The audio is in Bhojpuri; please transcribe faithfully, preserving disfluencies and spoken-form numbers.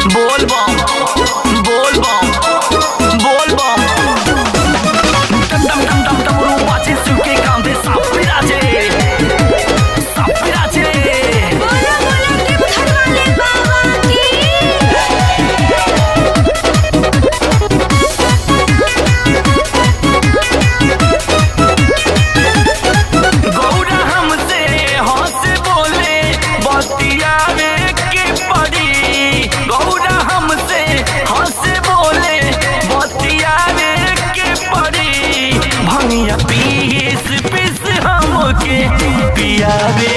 बोल बम बोल बम बोल बम डम डम डम डम डमरू बाजे शिव के कांधे सांप विराजे सांप विराजे बोलो बोलो टिप्पण वाले बाबा की गौरा हमसे हंस बोले बतियावे के पड़ी गौरा हमसे हंस बोले बतियावे के पड़ी भंगिया पीस पीस हमके पियावे